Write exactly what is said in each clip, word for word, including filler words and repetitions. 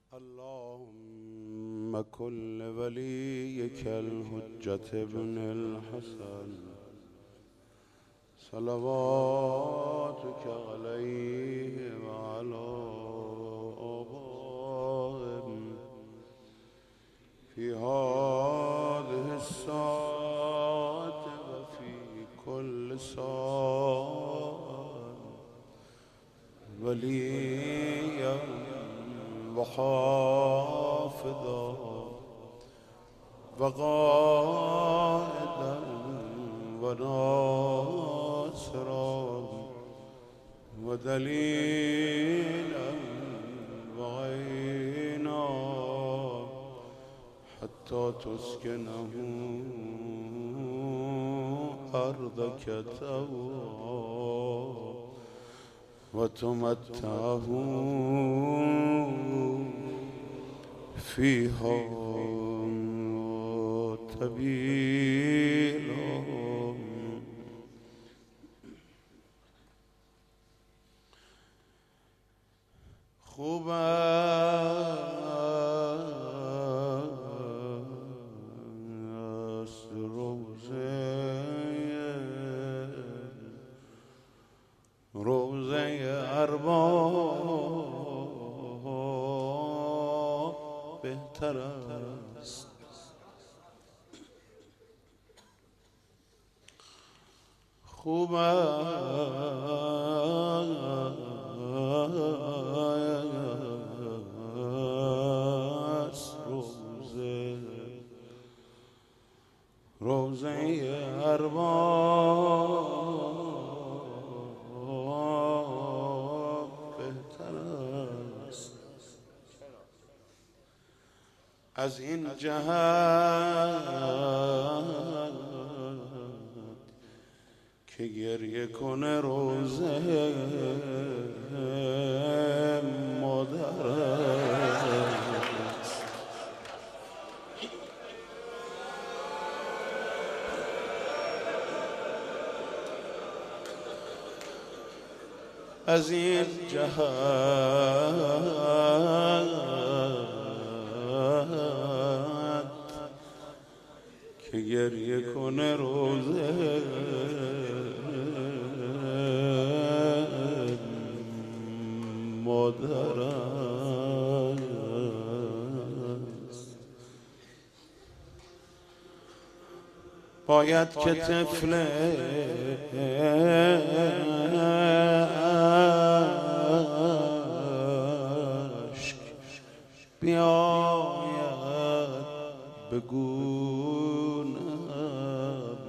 اللهم كن لوليك الحجة ابن الحسن صلواتك عليه وعلى آبائه في هذه الساعة وفي كل ساعة وليا وحافظا وقائدا وناصرا ودليلا وعينا حتى تسكنه أرضك طوعا وتمتعه فيها طويلا. خوب است روزه روزه ارباب بهتر است. خوب است روزه روزه ارباب بهتر است. از این جهت که گریه کنه روزه مادر است. از این جهت که گریه کنه روزه مادر است. باید که طفل عشق بیاید بگونم،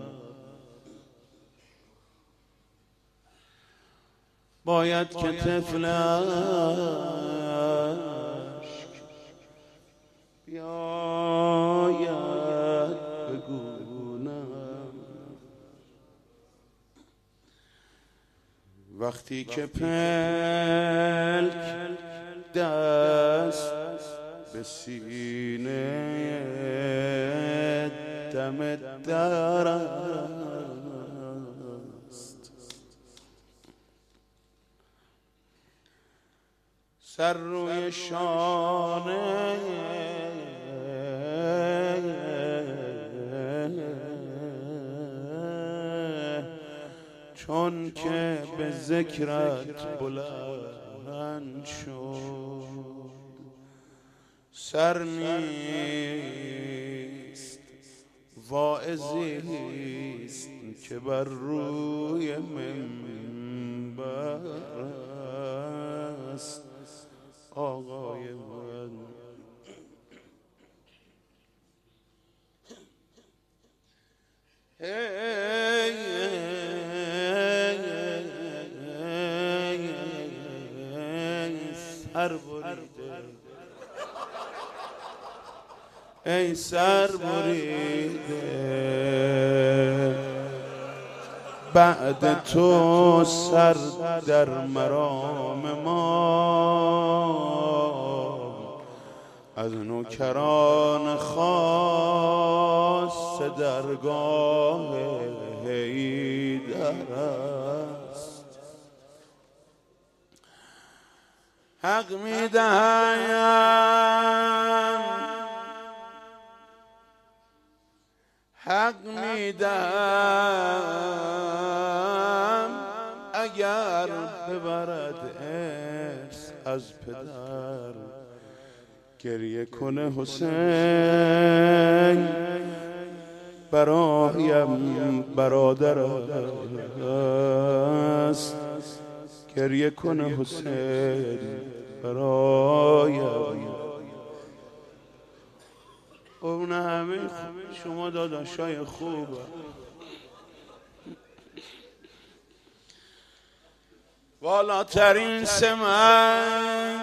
باید که طفل عشق بیاید بگونم. وقتی که پلک دست به سینه دم در است، سر روی شانه چون که به ذکرت بلند شد، سر نیست واعظیست که بر روی منبر است. آقای من سر بریده، ای سر بریده، بعد تو سر در مرام ما از نوکران خاص درگاه حیدر است. حق میدهم حق میدهم اگر ببرد ارث از پدر گریه کنه حسین برایم برادر است گریه کنه حسین برایم. اون همه شما داداشای خوب والاترین سمن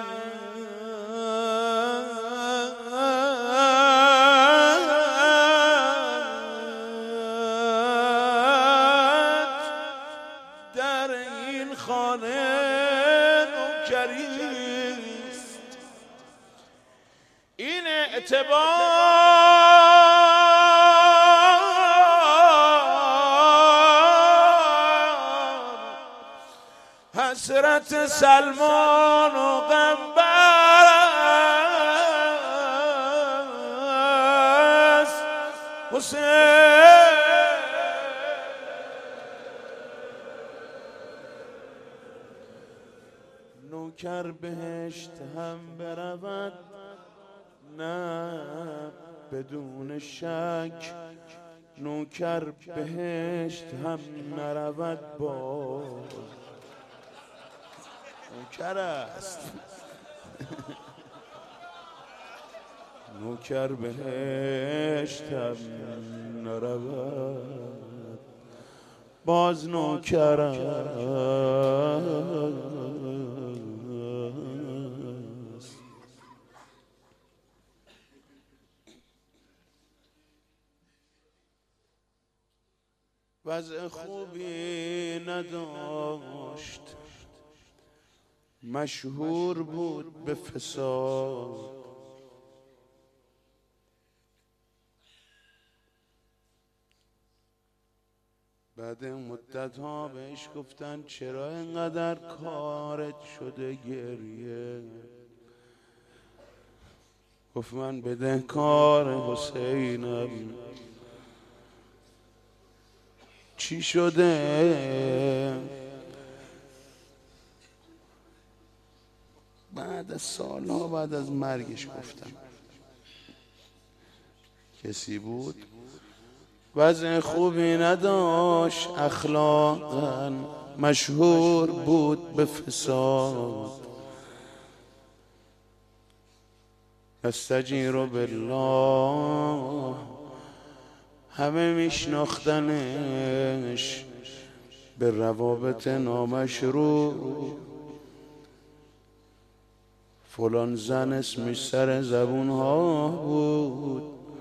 در این خانه نوکریست. این اعتبار حسرت سلمان و غمبر است. حسین نوکر بهشت هم برود نه بدون شک، نوکر بهشت هم نرود باز نوکر است. نوکر بهشت هم نرود باز نوکر است. وضع خوبی نداشت، مشهور بود به فساد. بعد مدت ها بهش گفتن چرا اینقدر کارت شده گریه؟ گفت من بدهکار حسینم. چی شده؟ بعد از سالها بعد از مرگش گفتم کسی بود وضع خوبی نداشت، اخلاقا مشهور بود به فساد. استجیر بالله همه میشناختنش به روابط نامشروع. فلان زن اسمش سر زبون ها بود.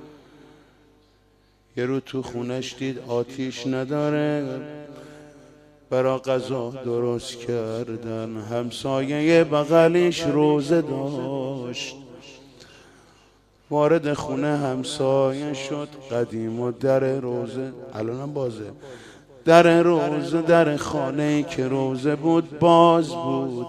یه رو تو خونش دید آتیش نداره، برا غذا درست کردن. همسایه بغلش روزه داشت، وارد خونه همسایه شد. قدیم و در روزه الانم بازه، در روزه در خانه‌ای که روزه بود باز بود.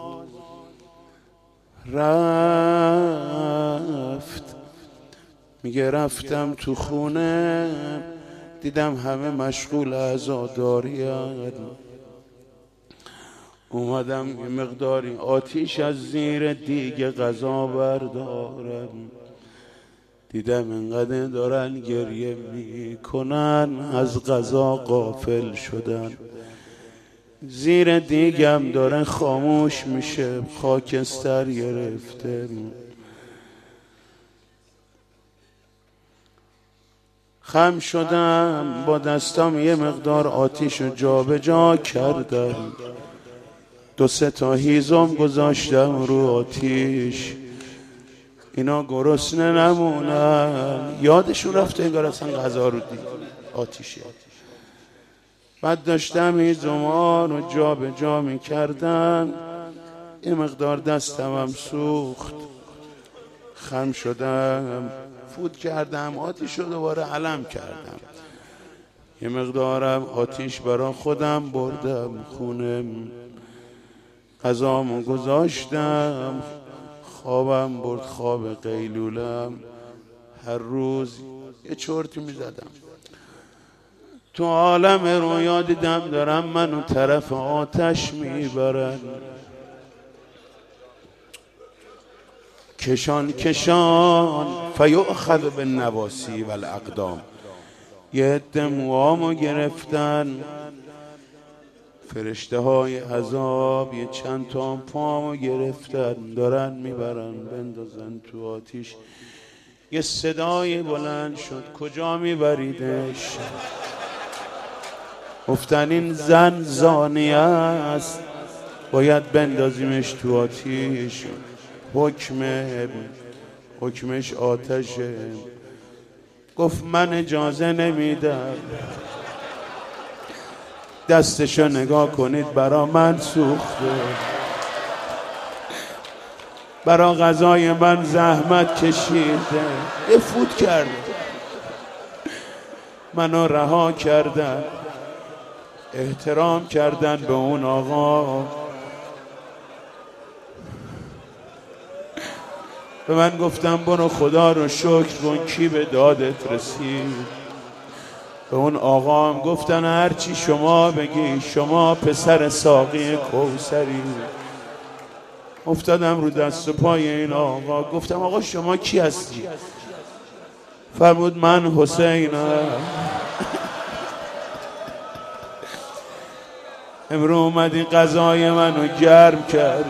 رفت میگه رفتم تو خونه دیدم همه مشغول عزاداری‌اند. اومدم یه مقداری آتیش از زیر دیگه غذا بردارم. دیدم اینقدر دارن گریه میکنن از غذا غافل شدن. زیر دیگم داره خاموش میشه، خاکستر گرفته. خم شدم با دستام یه مقدار آتیش رو جا به جا کردم. دو سه تا هیزم گذاشتم رو آتیش، اینا گرسنه نمونن. یادشون رفته انگار اصلا غذا رو دید آتیشی. بعد داشتم هیزما رو جا به جا می کردم، یه مقدار دستم هم سوخت. خم شدم فوت کردم آتیش رو دوباره علم کردم. یه مقدارم آتیش برا خودم بردم خونه، غذامو گذاشتم. خوابم برد خواب قیلولم، هر روز یه چرتی میزدم. تو عالم رویا دیدم دارم منو طرف آتش میبرن، کشان کشان فیؤخذ بالنواسی والاقدام. یه عده موامو گرفتن فرشته های عذاب، یه چند تا پامو گرفتن دارن میبرن بندازن تو آتیش. یه صدای بلند شد کجا میبریدش؟ گفتن این زن زانیه است باید بندازیمش تو آتیش. حکم حکمش آتشه. گفت من اجازه نمیدم، دستشو نگاه کنید برا من سوخته، برا غذای من زحمت کشیده. یه فوت کرده منو رها کردن، احترام کردن به اون آقا. به من گفتم برو خدا رو شکر کن کی به دادت رسید. به اون آقا هم گفتن هرچی شما بگی، شما پسر ساقی کوثری. افتادم رو دست و پای این آقا، گفتم آقا شما کی هستی؟ فرمود من حسینم. امرو اومدی غذای منو گرم کردی.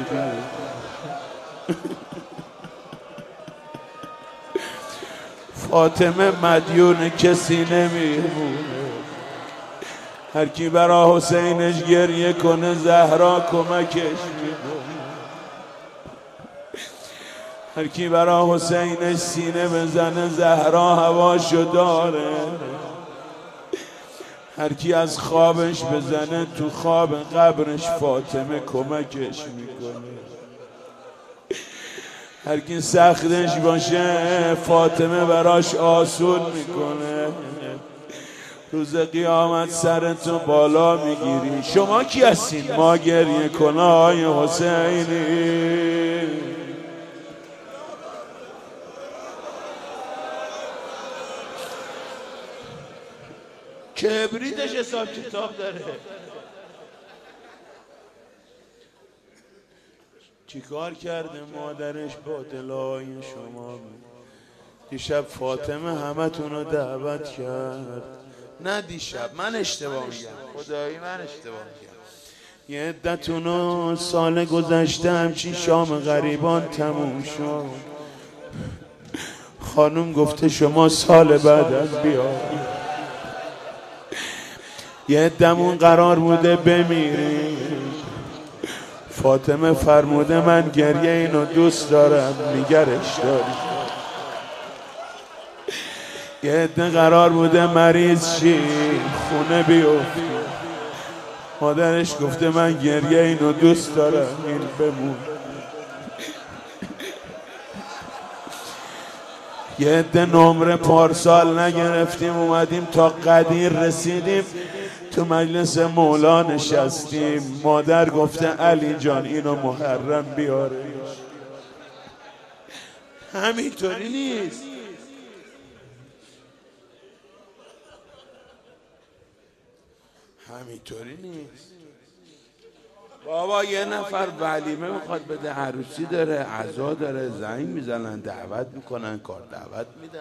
فاطمه مدیون کسی نمیمونه، هر کی برا حسینش گریه کنه زهرا کمکش میکنه. هر کی برا حسینش سینه بزنه زهرا هواشو داره. هر کی از خوابش بزنه تو خواب قبرش فاطمه کمکش میکنه. هر کی سختش باشه فاطمه براش آسون میکنه. روز قیامت سرتو بالا میگیری. شما کی هستین؟ ما گریه کنای حسینی. کبریتش حساب کتاب داره. چیکار کرده مادرش با دلای شما؟ دیشب فاطمه همه تونو دعوت کرد. نه دیشب، من اشتباه میگم، خدایی من اشتباه میگم. یه عدتونو سال گذشته همچین شام غریبان تموم شد. خانوم گفته شما سال بعد از بیاد. یه عدمون قرار بوده بمیریم. فاطمه فرموده من گریه اینو دوست دارم، نگرش داری. یه عده قرار بوده مریض شی خونه بیفتی. مادرش گفته من گریه اینو دوست دارم این بمون. یه عده نمره پارسال نگرفتیم اومدیم تا قدیر رسیدیم تو مجلس مولا نشستیم. مادر گفته علی جان اینو محرم بیاره. همینطوری نیست. همینطوری نیست بابا. یه نفر ولیمه میخواد بده، عروسی داره، عزا داره، زنگ میزنن دعوت میکنن، کار دعوت میدن.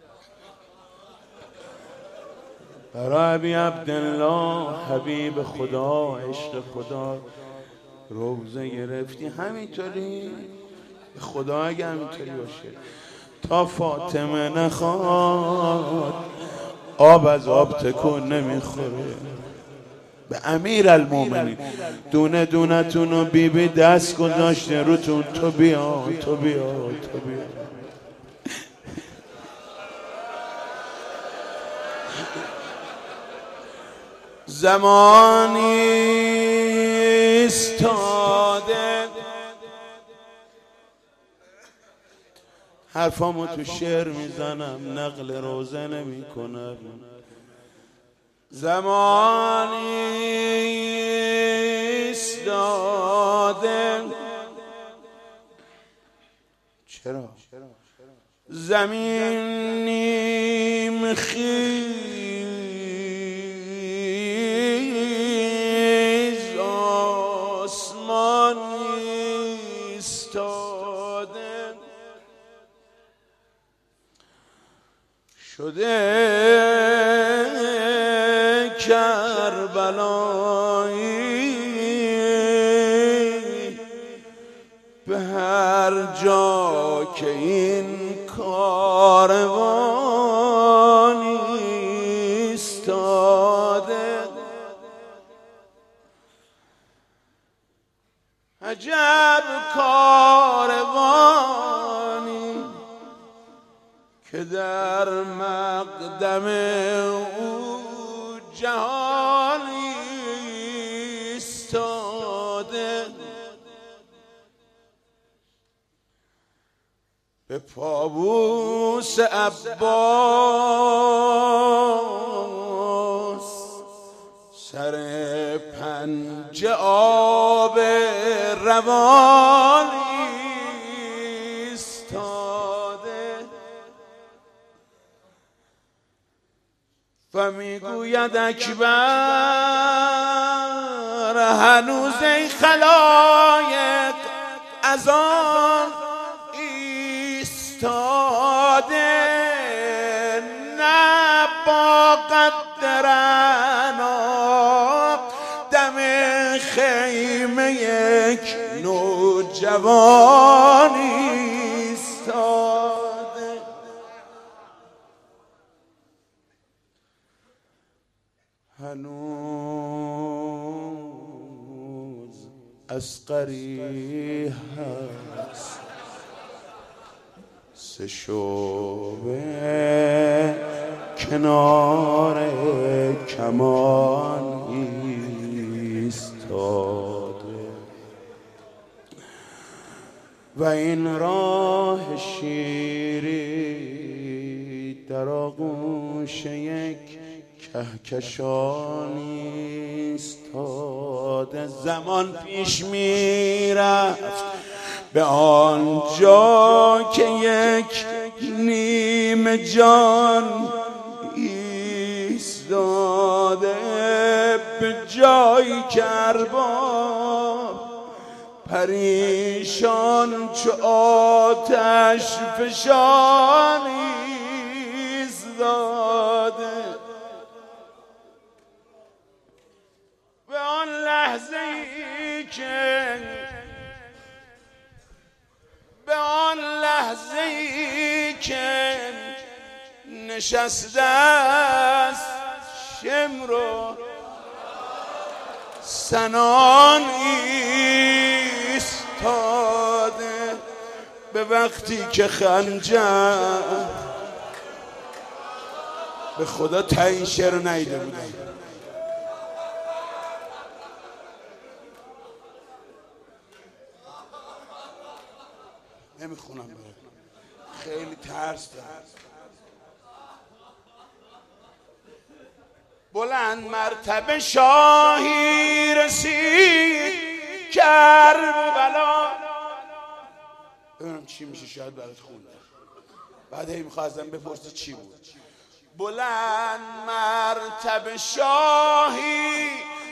برای ابی عبدالله حبیب خدا عشق خدا روزه گرفتی. همینطوری خدا اگه همینطوری باشه تا فاطمه نخواد آب از آب تکون نمیخوره. به امیر المومنین دونه دونه تونو بی بی دست گذاشته روتون. تو بیا تو بیا تو بیا. زمانی استاده حرفامو تو شعر میزنم، نقل روزه نمی کنم. زمانی استاده چرا؟ زمین نیم خیز آسمان ایستاده شده کربلایی به هر جا که این کاروان ایستاده عجب کاروانی که در مقدم او جهان ایستاده به پابوس عباس سر پنجه آب روان ایستاده و میگوید اکبر هنوز ای خلایق از آن ایستاده نه با قدرنا دم خیمه یک نوجوان ایستاده هنوز اصغری هست سه شعبه کنار کمان ایستاده و این راه شیری در آغوش یک کهکشان ایستاده زمان پیش میرفت به آنجا که یک نیم جان ایستاده به جایی که ارباب پریشان چو آتش فشان ایستاده به آن لحظه ای که به آن لحظه ای که نشسته است شمر و سنان ایستاده به وقتی که خنجر به خدا تا این شعر رو نیده بودم نمیخونم برای خیلی ترس دارم بلند مرتبه شاهی رسید کرب و بلا ببینم چی میشه شاید برات خوندم بعد هی میخواه ازم بپرسی چی بود بلند مرتبه شاهی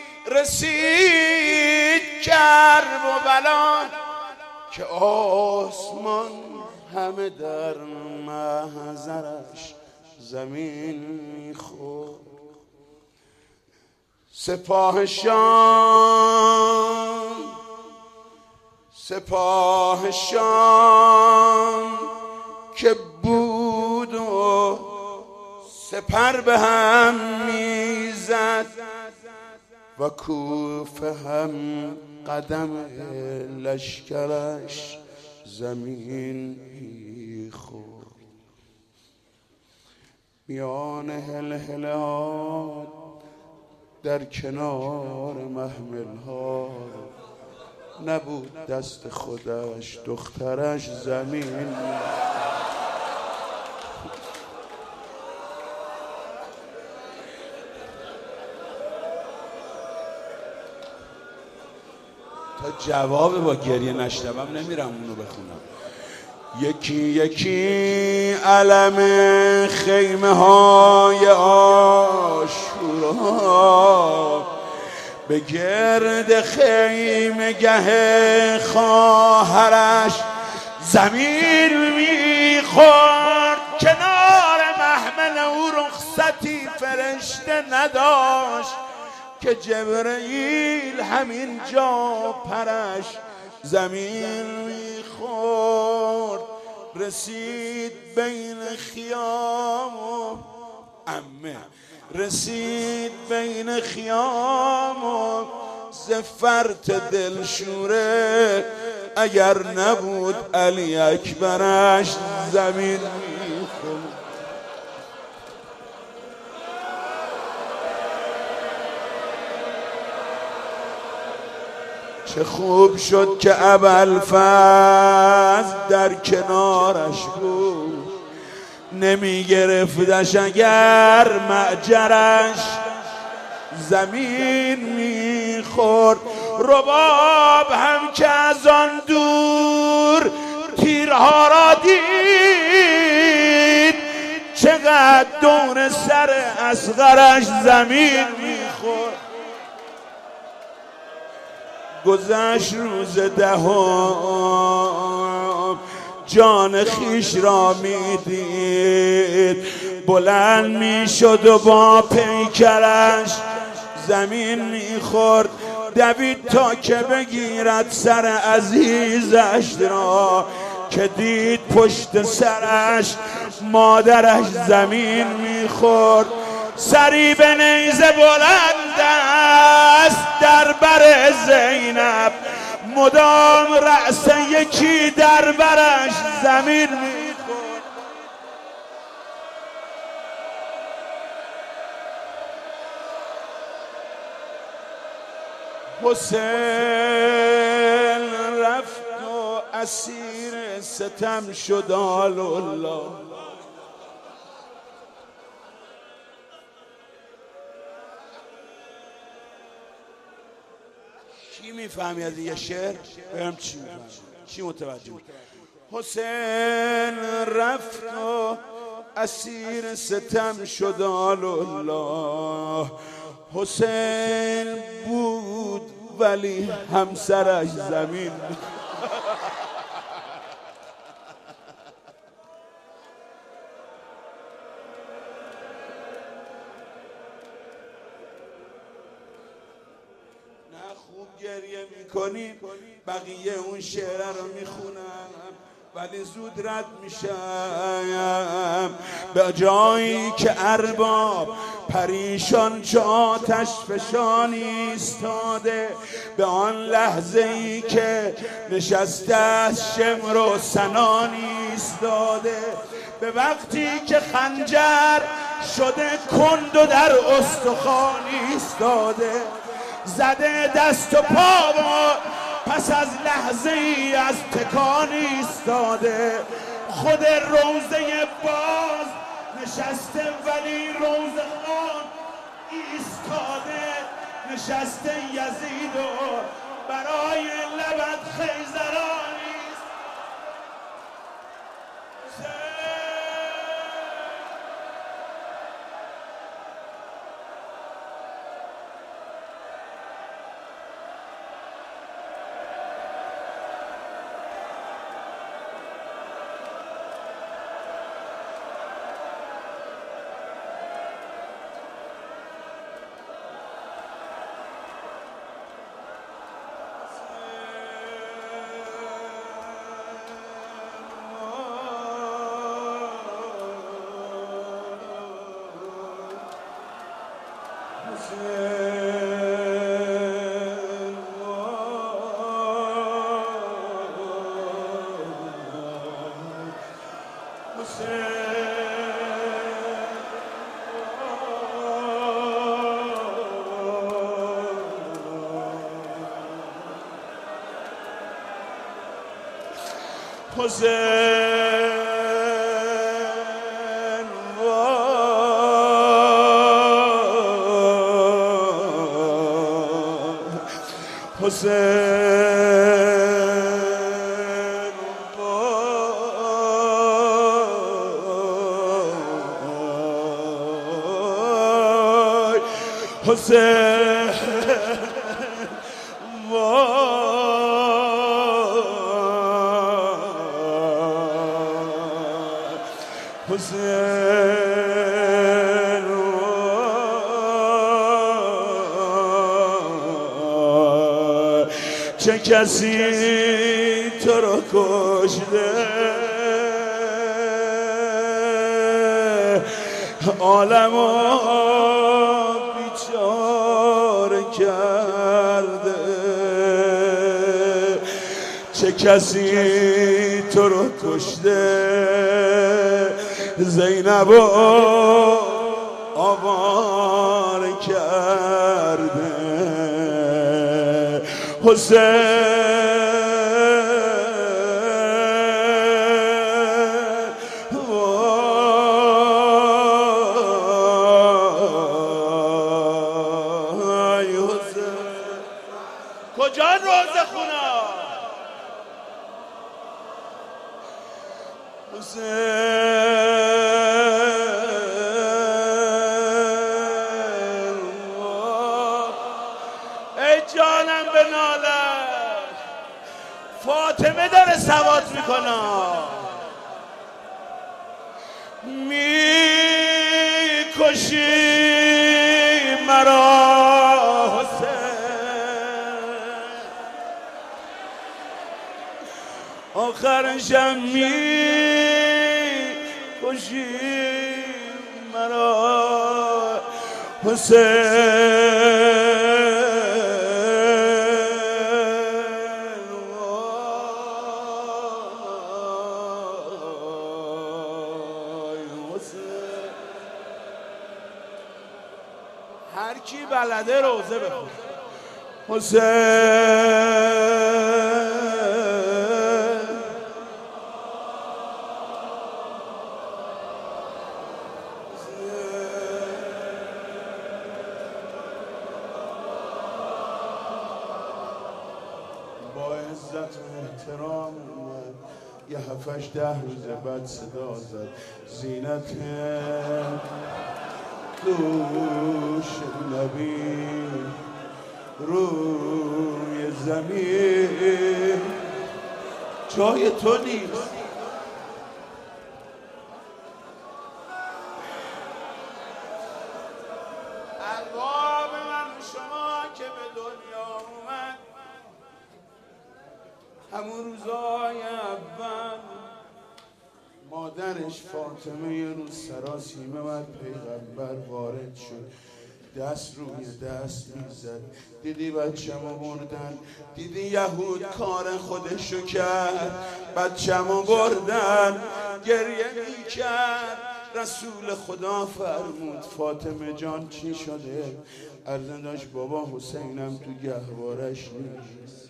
رسید کرب و بلا که آسمان همه در محضرش زمین میخورد سپاهشان سپاهشان که بود و سپر به هم میزد و کوفه هم قدم لشکرش زمین میخورد میان هلهله ها در کنار محمل ها نبود دست خودش دخترش زمین تا جواب با گریه نشنوم نمیرم اونو بخونم یکی یکی علم خیمه های آشورا به گرد خیمه گه خواهرش زمین میخورد. کنار محمل او رخصتی فرشته نداشت که جبرئیل همین جا پرش زمین میخورد. رسید بین خیام و عمه، رسید بین خیام و زفرت دلشوره، اگر نبود علی اکبرش زمین میخورد. چه خوب شد که ابوالفضل در کنارش بود، نمی گرفتش اگر معجرش زمین میخورد. رباب هم که از آن دور تیرها را دید، چقدر دور سر اصغرش زمین میخورد. گذشت روز دهم جان خیش را میدید، بلند میشد و با پیکرش زمین میخورد. دوید تا که بگیرد سر عزیزش را، که دید پشت سرش مادرش زمین میخورد. سری به نیزه بلند است در بر زینب، مدام رأس یکی در برش زمین میخورد. حسین رفت و اسیر ستم شد آل الله. چی میفهمی از یه شعر؟ بهم چی میفهمی؟ چی متوجه؟ حسین رفت و اسیر ستم شد آل الله. حسین بود ولی همسرش زمین. خوب گریه میکنیم، بقیه اون شعر رو میخونم ولی زود رد میشم. به جایی که ارباب پریشان چه آتش فشان ایستاده، به آن لحظه ای که نشسته از شمر و سنان ایستاده، به وقتی که خنجر شده کند و در استخوان ایستاده، زده دست و پا و پس از لحظه ای از تکان ایستاده. خود روزه باز نشسته ولی روزه خان ایستاده، نشسته یزید و برای لبت خیزرانی است. حسین حسین حسین حسین چه کسی تو رو کشته عالمو بیچاره کرده چه کسی تو رو کشته زینبو آواره کرده حسین کجا روزه خونا حسین ای جانم به ناله فاطمه داره سواد میکنه میکشی مرا آخرشم می کشی مرا حسین هر کی بلده روزه بخون حسین با عزت و احترام اومد یه هفتش ده روز بعد صدا زد زینت دوش نبی روی زمین جای تو نیست ارباب من شما که به دنیا اومد همون روزای اول مادرش فاطمه یه روز سراسیمه بعد پیغمبر وارد شد دست روی دست میزد دیدی بچه‌مو بردن دیدی یهود کار خودشو کرد بچه‌مو بردن گریه میکرد رسول خدا فرمود فاطمه جان چی شده عرضه داشت بابا حسینم تو گهوارش نیست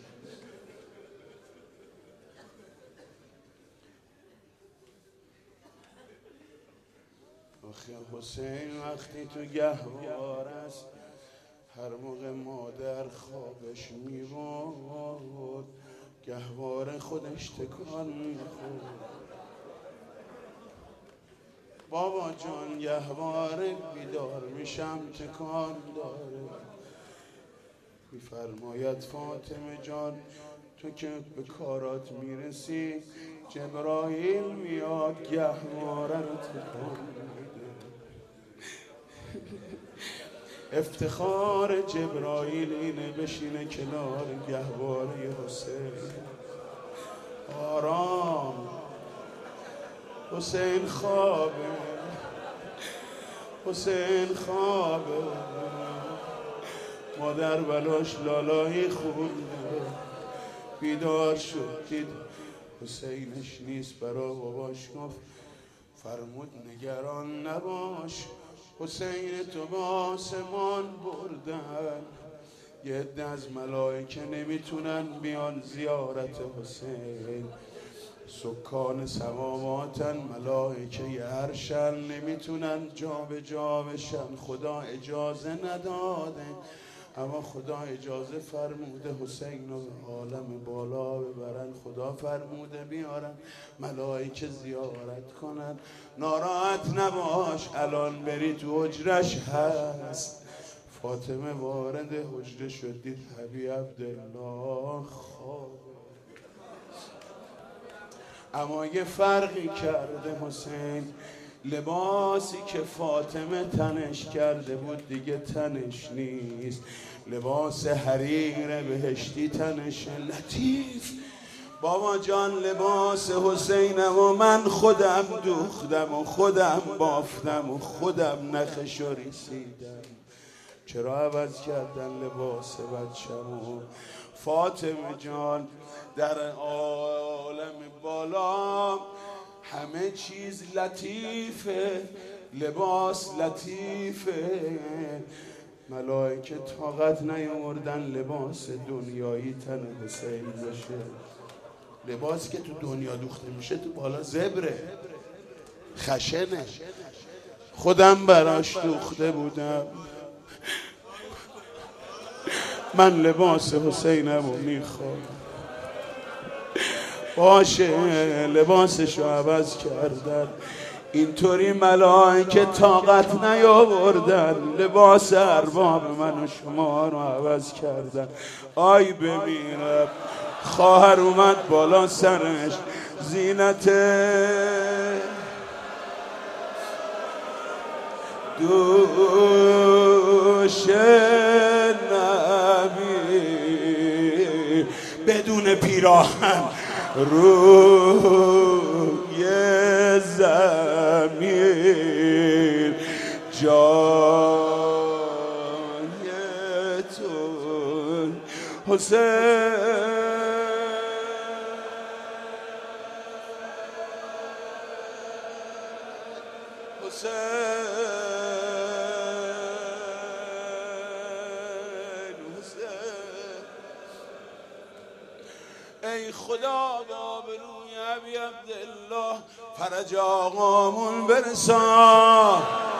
آخه حسین وقتی تو گهوار است هر موقع مادر خوابش میبرد گهوار خودش تکان میخورد بابا جان گهوار بیدار میشم تکان داره میفرماید فاطمه جان تو که به کارات میرسی جبرائیل میاد گهواره رو تکان میده افتخار جبرائیل اینه بشینه کنار گهواره حسین آرام حسین خوابه حسین خوابه مادر بلاش لالایی خونده بیدار شد دید حسینش نیست برا باباش گفت فرمود نگران نباش حسین تو به آسمان بردن یه عده از ملائکه نمیتونن بیان زیارت حسین سکان سماواتن ملائکه عرشن نمیتونن جا به جا بشن خدا اجازه نداده اما خدا اجازه فرموده حسین رو به عالم بالا ببرن خدا فرموده بیارن ملائکه زیارت کنن ناراحت نباش الان بری تو حجرش هست فاطمه وارد حجره شد، دید ابی عبدالله خوابه. اما یه فرقی کرده حسین، لباسی که فاطمه تنش کرده بود دیگه تنش نیست، لباس حریر بهشتی تنش. لطیف بابا جان لباس حسینم و من خودم دوختم و خودم بافتم و خودم نخشو ریسیدم. چرا عوض کردن لباس بچه‌مو؟ فاطمه جان در عالم بالا همه چیز لطیفه، لباس لطیفه. ملائکه طاقت نیاوردن لباس دنیایی تن حسین باشه. لباسی که تو دنیا دوخته میشه تو بالا زبره، خشنه. خودم براش دوخته بودم. من لباس حسینم رو میخوام. باشه لباسشو عوض کردن، اینطوری ملائکه طاقت نیاوردن لباس ارباب من و شما رو عوض کردن. آی بمیرم. خواهر اومد بالا سرش، زینت دوش نبی بدون پیراهن روی زمین جای تو حسین. ای خدا به آبروی ابی عبدالله فرج آقامون برسان.